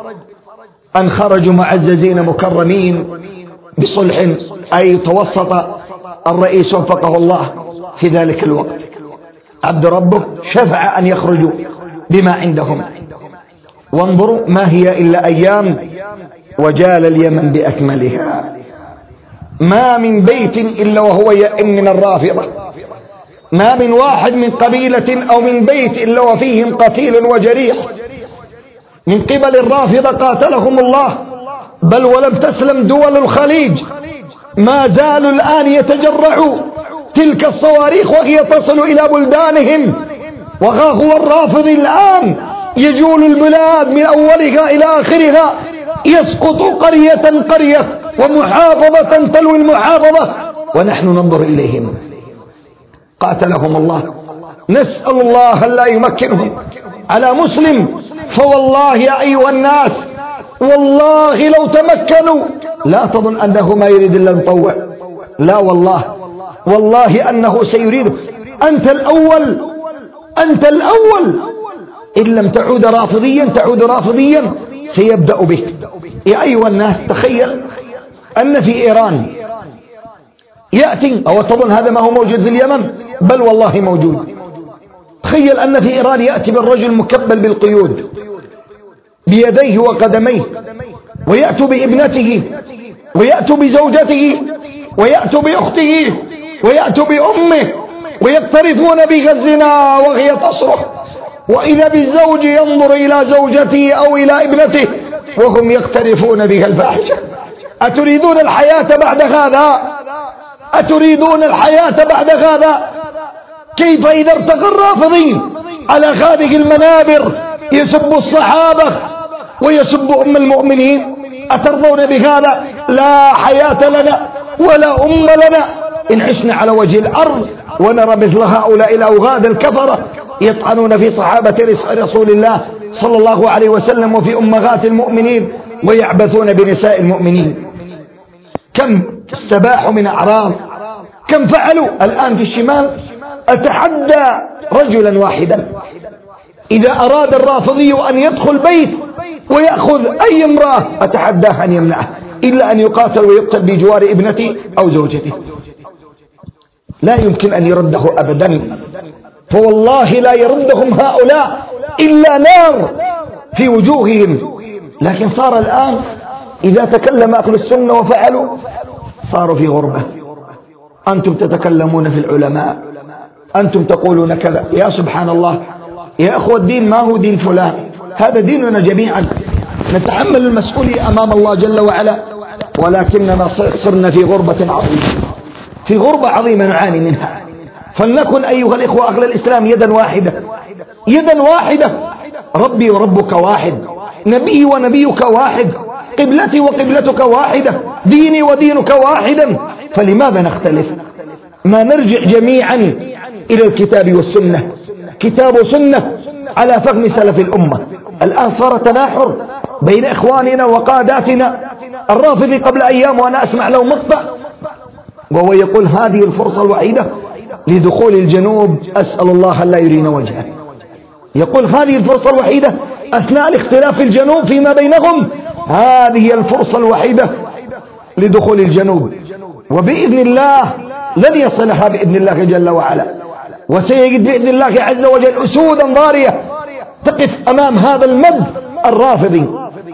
أن خرجوا معززين مكرمين بصلح، أي توسط الرئيس وفقه الله في ذلك الوقت. عبد ربه شفع أن يخرجوا بما عندهم. وانظروا ما هي إلا أيام وجال اليمن بأكملها. ما من بيت إلا وهو يئن من الرافضة، ما من واحد من قبيلة أو من بيت إلا وفيهم قتيل وجريح من قبل الرافضة قاتلهم الله. بل ولم تسلم دول الخليج، ما زالوا الآن يتجرعوا تلك الصواريخ وهي تصل إلى بلدانهم. وها هو الرافض الآن يجول البلاد من أولها إلى آخرها، يسقط قرية قرية ومحافظة تلو المحافظة، ونحن ننظر إليهم. قاتلهم الله. نسأل الله ألا يمكنهم على مسلم. فوالله يا أيها الناس، والله لو تمكنوا لا تظن أنه ما يريد إلا نطوع، لا والله، والله أنه سيريد. أنت الأول، أنت الأول، إن لم تعود رافضيا تعود رافضيا سيبدأ به. يا أيها الناس، تخيل أن في إيران يأتي، أو تظن هذا ما هو موجود في اليمن؟ بل والله موجود. تخيل أن في إيران يأتي بالرجل مكبل بالقيود بيديه وقدميه، ويأتوا بابنته، ويأتوا بزوجته، ويأتوا بأخته، ويأتوا بأمه، ويقترفون بها الزنا وهي تصرخ، وإذا بالزوج ينظر إلى زوجته أو إلى ابنته وهم يقترفون بها الفاحشة. أتريدون الحياة بعد هذا؟ أتريدون الحياة بعد هذا؟ كيف إذا ارتقى الرافضين على هذه المنابر يسب الصحابة ويسب أم المؤمنين؟ أترضون بهذا؟ لا حياة لنا ولا أم لنا إن عشنا على وجه الأرض ونرى مثل هؤلاء الأوغاد الكفرة يطعنون في صحابة رسول الله صلى الله عليه وسلم وفي أمهات المؤمنين ويعبثون بنساء المؤمنين. كم استباحوا من أعراض، كم فعلوا. الآن في الشمال أتحدى رجلا واحدا، إذا أراد الرافضي أن يدخل بيت ويأخذ أي امرأة أتحداه أن يمنعه، إلا أن يقاتل ويقتل بجوار ابنته أو زوجته. لا يمكن أن يرده أبدا. فوالله لا يردهم هؤلاء إلا نار في وجوههم. لكن صار الآن إذا تكلم أهل السنة وفعلوا صاروا في غربة. أنتم تتكلمون في العلماء، أنتم تقولون كذا. يا سبحان الله يا أخوة، الدين ما هو دين فلان، هذا ديننا جميعا، نتحمل المسؤولية أمام الله جل وعلا، ولكننا صرنا في غربة عظيمة، في غربة عظيمة نعاني منها. فلنكن أيها الإخوة أهل الإسلام يدا واحدة، يدا واحدة. ربي وربك واحد، نبي ونبيك واحد، قبلتي وقبلتك واحدة، ديني ودينك واحدا. فلماذا نختلف؟ ما نرجع جميعا إلى الكتاب والسنة، كتاب وسنة على فهم سلف الأمة. الآن صار تناحر بين إخواننا وقاداتنا. الرافضي قبل أيام وأنا أسمع له مقطع وهو يقول هذه الفرصة الوحيدة لدخول الجنوب، أسأل الله لا يرينا وجهه. يقول هذه الفرصة الوحيدة أثناء الاختلاف في الجنوب فيما بينهم، هذه الفرصة الوحيدة لدخول الجنوب، وبإذن الله لن يصلها بإذن الله جل وعلا، وسيجد بإذن الله عز وجل أسودا ضارية تقف أمام هذا المد الرافضي.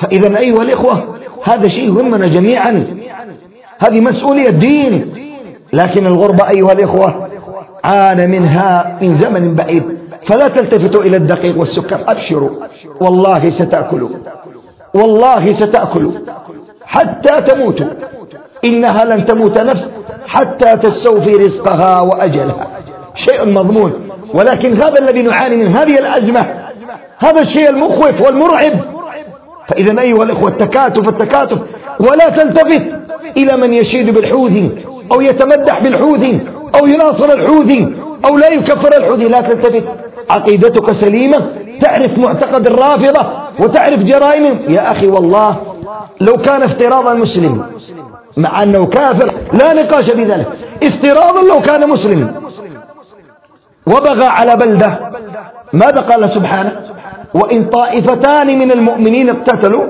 فإذا أيها الإخوة هذا شيء يهمنا جميعا، هذه مسؤولية دين. لكن الغربة أيها الإخوة عانى منها من زمن بعيد، فلا تلتفتوا إلى الدقيق والسكر، أبشروا والله ستأكلوا، والله ستأكلوا حتى تموتوا. إنها لن تموت نفس حتى تستوفي رزقها وأجلها، شيء مضمون. ولكن هذا الذي نعاني من هذه الأزمة، هذا الشيء المخوف والمرعب. فإذا أيها الإخوة التكاتف، ولا تلتفت إلى من يشيد بالحوثي أو يتمدح بالحوثي أو يناصر الحوثي أو لا يكفر الحوثي، لا تلتفت. عقيدتك سليمة، تعرف معتقد الرافضة وتعرف جرائمهم. يا أخي والله لو كان افتراضا مسلم، مع أنه كافر لا نقاش في ذلك، افتراضا لو كان مسلم وبغى على بلدة، ماذا قال سبحانه؟ وإن طائفتان من المؤمنين اقتتلوا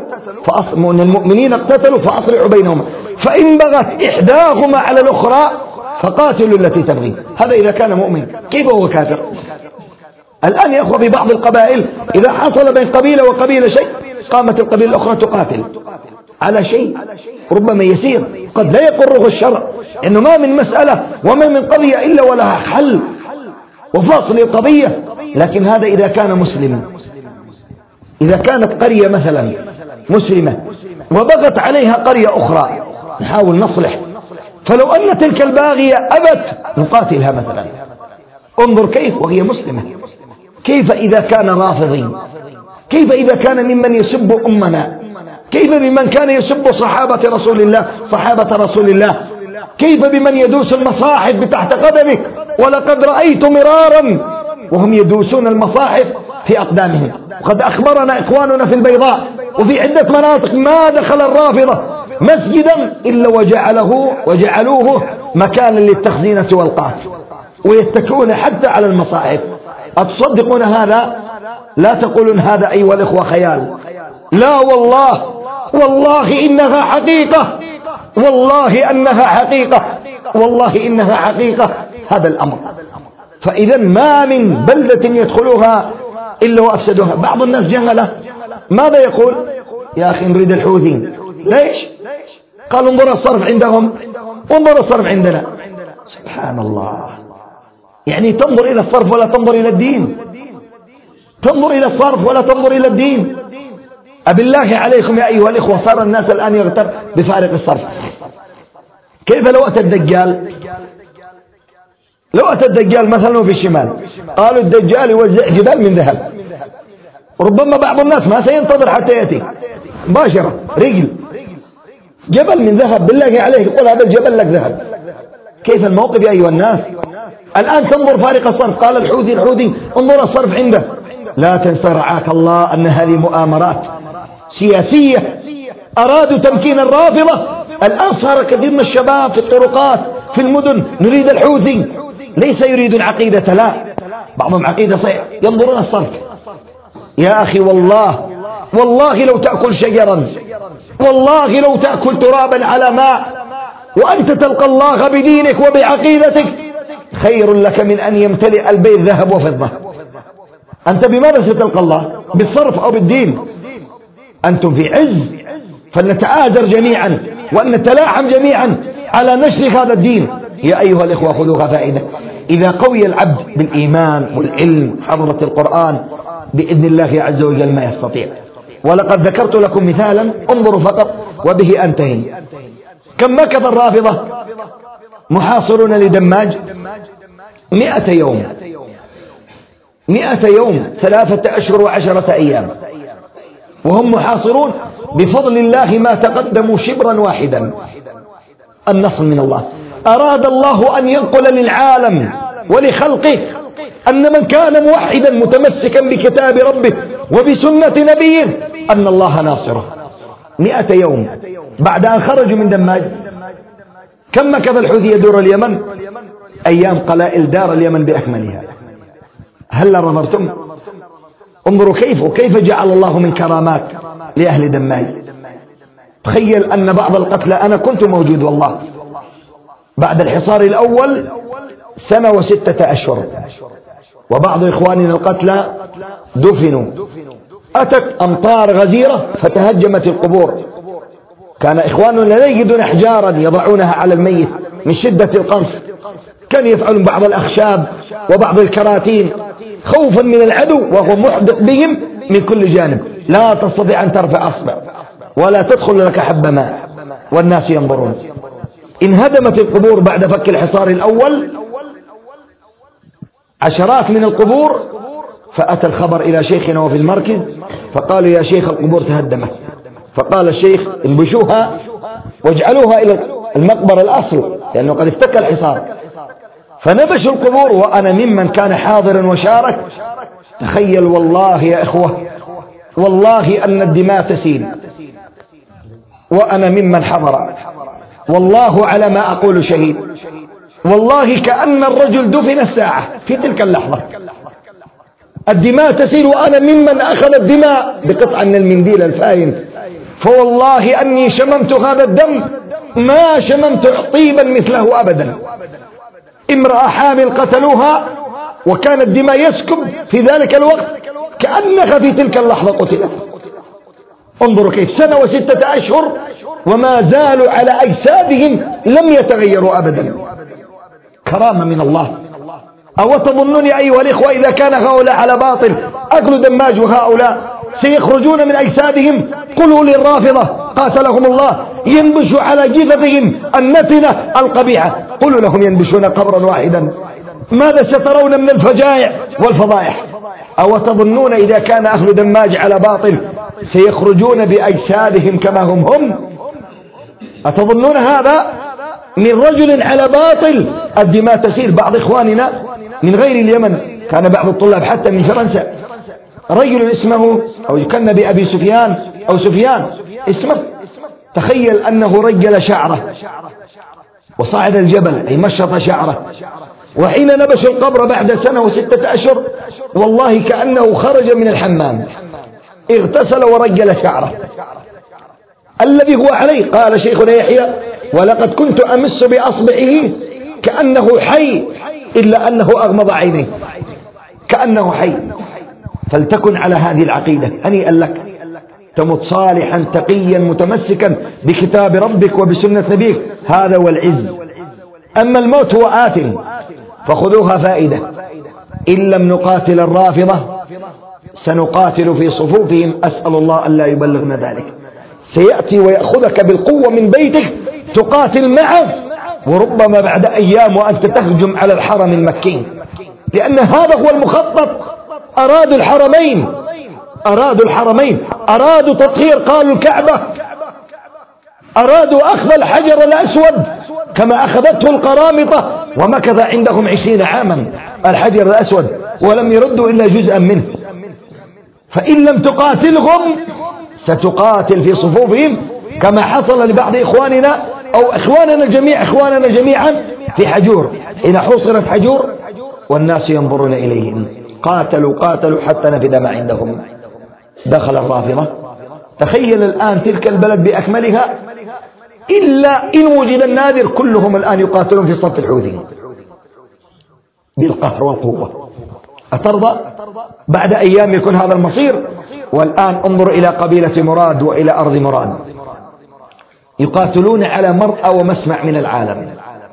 فأصلحوا بينهما، فإن بغت إحداهما على الأخرى فقاتلوا التي تبغي. هذا إذا كان مؤمن، كيف هو كافر؟ الآن يا أخوة في بعض القبائل إذا حصل بين قبيلة وقبيلة شيء، قامت القبيلة الأخرى تقاتل على شيء ربما يسير قد لا يقره الشرع، إنه ما من مسألة وما من قضية إلا ولها حل وفصل القضية. لكن هذا إذا كان مسلما. إذا كانت قرية مثلا مسلمة وبغت عليها قرية أخرى، نحاول نصلح. فلو أن تلك الباغية أبت نقاتلها مثلا. انظر كيف وهي مسلمة. كيف إذا كان رافضي؟ كيف إذا كان ممن يسب أمنا؟ كيف بمن كان يسب صحابة رسول الله؟ كيف بمن يدوس المصاحف بتحت قدمك؟ ولقد رأيت مرارا وهم يدوسون المصاحف في أقدامهم. وقد أخبرنا إخواننا في البيضاء وفي عدة مناطق ما دخل الرافضة مسجدا إلا وجعلوه مكانا للتخزينة والقات، ويتكئون حتى على المصاحف. أتصدقون هذا؟ لا تقولون هذا أيها الإخوة خيال، لا والله إنها حقيقة، والله إنها حقيقة هذا الأمر. فإذا ما من بلدة يدخلوها إلا وأفسدوها. بعض الناس جهلة، ماذا يقول؟ يا أخي نريد الحوثي. ليش؟ قالوا انظر الصرف عندهم وانظر الصرف عندنا. سبحان الله، يعني تنظر إلى الصرف ولا تنظر إلى الدين، تنظر إلى الصرف ولا تنظر إلى الدين. أبالله عليكم يا أيها الإخوة، صار الناس الآن يغتر بفارق الصرف. كيف لو أتى الدجال مثلا في الشمال، قالوا الدجال يوزع جبال من ذهب، ربما بعض الناس ما سينتظر حتى يأتي مباشرة، رجل جبل من ذهب. بالله عليك قل هذا الجبل لك ذهب. كيف الموقف يا أيها الناس؟ الآن تنظر فارق الصرف، قال الحوثي انظر الصرف عنده. لا تنسى رعاك الله أن هذه مؤامرات سياسية أرادوا تمكين الرافضة. الآن صار كثير من الشباب في الطرقات في المدن نريد الحوثي، ليس يريدون عقيدة، لا، بعضهم عقيدة صحيح، ينظرون الصرف. يا أخي والله لو تأكل شجرا، والله لو تأكل ترابا على ماء وأنت تلقى الله بدينك وبعقيدتك خير لك من أن يمتلئ البيت ذهب وفضة. أنت بماذا ستلقى الله؟ بالصرف أو بالدين؟ أنتم في عز، فلنتآجر جميعا وأن نتلاحم جميعا على نشر هذا الدين. يا أيها الإخوة خذوها فائدة. إذا قوي العبد بالإيمان والعلم حضرة القرآن بإذن الله عز وجل ما يستطيع. ولقد ذكرت لكم مثالا، انظروا فقط وبه أنتهي. كم مكث الرافضة محاصرون لدماج 100 يوم، 100 يوم، 3 أشهر و10 أيام، وهم محاصرون بفضل الله ما تقدموا شبرا واحدا. النصر من الله. أراد الله أن ينقل للعالم ولخلقه أن من كان موحدا متمسكا بكتاب ربه وبسنة نبيه أن الله ناصره. 100 يوم بعد أن خرجوا من دماج. كم مكث الحوثي يدور اليمن؟ أيام قلائل دار اليمن بأكملها. هل نظرتم؟ انظروا كيف جعل الله من كرامات لأهل دماج. تخيل أن بعض القتلى، أنا كنت موجود والله، بعد الحصار الأول 1 و6 أشهر، وبعض إخواننا القتلى دفنوا أتت أمطار غزيرة فتهجمت القبور. كان إخواننا لا يجدون أحجارا يضعونها على الميت من شدة القنص، كان يفعلون بعض الأخشاب وبعض الكراتين خوفا من العدو وهو محدق بهم من كل جانب. لا تستطيع أن ترفع أصبع ولا تدخل لك حب ماء والناس ينظرون. انهدمت القبور بعد فك الحصار الأول، عشرات من القبور. فأتى الخبر إلى شيخنا وفي المركز فقالوا يا شيخ القبور تهدمت. فقال الشيخ انبشوها واجعلوها إلى المقبرة الأصل لأنه قد افتك الحصار. فنبشوا القبور وأنا ممن كان حاضرا وشارك. تخيل والله يا إخوة، والله أن الدماء تسيل وأنا ممن حضر، والله على ما أقول شهيد. والله كأن الرجل دفن الساعة في تلك اللحظة، الدماء تسيل وأنا ممن أخذ الدماء بقطعة من المنديل الفاين. فوالله أني شممت هذا الدم ما شممت طيبا مثله أبدا. امرأة حامل قتلوها وكان الدماء يسكب في ذلك الوقت كأنها في تلك اللحظة قتلت. انظروا كيف 1 و6 أشهر وما زالوا على أجسادهم لم يتغيروا أبدا. كرامة من الله. أو تظنون أيها الإخوة إذا كان هؤلاء على باطل أكل دماج هؤلاء سيخرجون من أجسادهم؟ قلوا للرافضة قاتلهم الله ينبشوا على جثثهم النتنة القبيحة، قلوا لهم ينبشون قبرا واحدا، ماذا سترون من الفجائع والفضائح؟ أو تظنون إذا كان أهل دماج على باطل سيخرجون بأجسادهم كما هم؟ أتظنون هذا من رجل على باطل؟ الدماء تسيل. بعض إخواننا من غير اليمن، كان بعض الطلاب حتى من فرنسا، رجل اسمه أو يكن بأبي سفيان أو سفيان اسمه، تخيل أنه رجل شعره وصعد الجبل أي مشط شعره، وحين نبش القبر بعد 1 و6 أشهر والله كأنه خرج من الحمام اغتسل ورجل شعره الذي هو عليه. قال شيخنا يحيى ولقد كنت أمس بأصبعه كأنه حي إلا أنه أغمض عينيه كأنه حي. فلتكن على هذه العقيدة، هنيئا لك، تمت صالحا تقيا متمسكا بكتاب ربك وبسنة نبيك، هذا هو العز. أما الموت هو آت فخذوها فائدة. إن لم نقاتل الرافضة سنقاتل في صفوفهم، أسأل الله أن لا يبلغنا ذلك. سيأتي ويأخذك بالقوة من بيتك تقاتل معه، وربما بعد أيام وأنت تهجم على الحرم المكي، لأن هذا هو المخطط. أرادوا الحرمين، أرادوا تطهير، قالوا الكعبة، أرادوا أخذ الحجر الأسود كما أخذته القرامطة ومكث عندهم 20 عاما الحجر الأسود ولم يردوا إلا جزءا منه. فإن لم تقاتلهم ستقاتل في صفوفهم كما حصل لبعض إخواننا أو إخواننا جميعا في حجور، حين حصرت حجور والناس ينظرون إليهم، قاتلوا حتى نفد ما عندهم. دخل الرافضة. تخيل الآن تلك البلد بأكملها إلا إن وجد النادر كلهم الآن يقاتلون في صف الحوثي بالقهر والقوة. أترضى بعد أيام يكون هذا المصير؟ والآن انظر إلى قبيلة مراد وإلى أرض مراد، يقاتلون على مرأى ومسمع من العالم.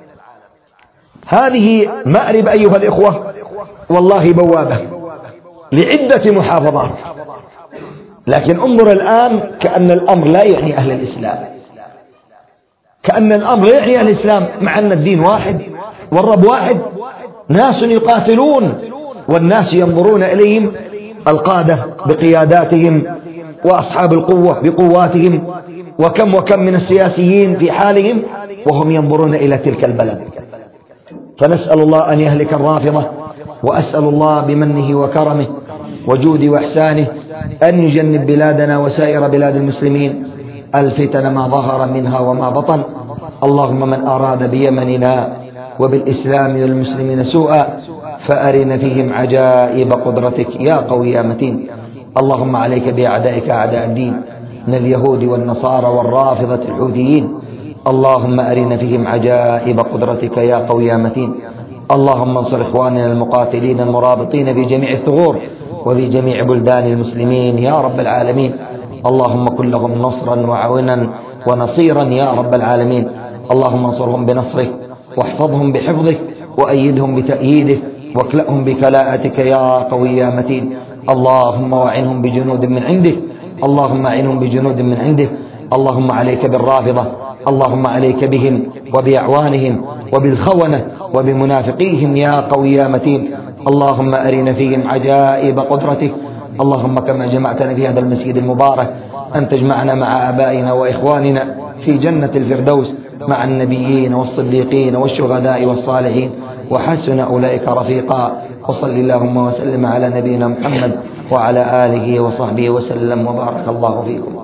هذه مأرب أيها الإخوة والله بوابة لعدة محافظات، لكن انظر الآن كأن الأمر لا يعني أهل الإسلام، كأن الأمر لا يعني أهل الإسلام، مع أن الدين واحد والرب واحد. ناس يقاتلون والناس ينظرون إليهم، القادة بقياداتهم وأصحاب القوة بقواتهم، وكم من السياسيين في حالهم وهم ينظرون إلى تلك البلد. فنسأل الله أن يهلك الرافضة، وأسأل الله بمنه وكرمه وجوده وإحسانه أن يجنب بلادنا وسائر بلاد المسلمين الفتن ما ظهر منها وما بطن. اللهم من أراد بيمننا وبالإسلام والمسلمين سوءا فأرنا فيهم عجائب قدرتك يا قوي يا متين. اللهم عليك بأعدائك أعداء الدين من اليهود والنصارى والرافضة الحوثيين. اللهم أرنا فيهم عجائب قدرتك يا قوي يا متين. اللهم انصر إخواننا المقاتلين المرابطين في جميع الثغور وفي جميع بلدان المسلمين يا رب العالمين. اللهم كن لهم نصرا وعونا ونصيرا يا رب العالمين. اللهم انصرهم بنصرك واحفظهم بحفظك وأيدهم بتأييدك واكلأهم بكلاءتك يا قوي يا متين. اللهم وعنهم بجنود من عندك، اللهم اعنهم بجنود من عندك. اللهم عليك بالرافضة، اللهم عليك بهم وبأعوانهم وبالخونة وبمنافقيهم يا قوي يا متين. اللهم أرنا فيهم عجائب قدرتك. اللهم كما جمعتنا في هذا المسجد المبارك أن تجمعنا مع آبائنا وإخواننا في جنة الفردوس مع النبيين والصديقين والشهداء والصالحين وحسن أولئك رفيقا. وصل اللهم وسلم على نبينا محمد وعلى آله وصحبه وسلم وبارك الله فيكم.